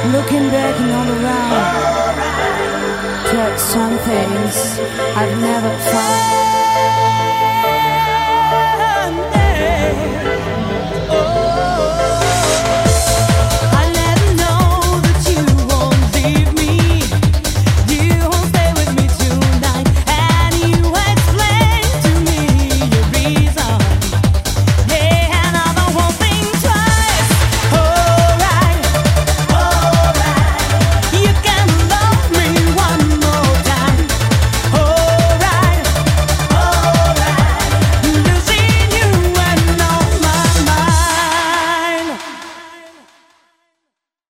Looking back and all around, tried some things I've never found.